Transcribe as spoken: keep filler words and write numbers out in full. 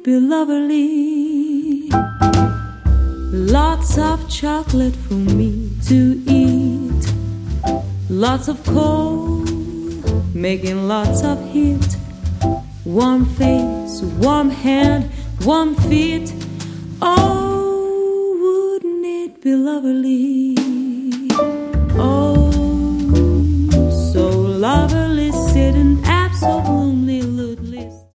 it be lovely? Lots of chocolate for me to eat, lots of coal, making lots of heat. Warm face, warm hand, warm feet. Oh, wouldn't it be lovely?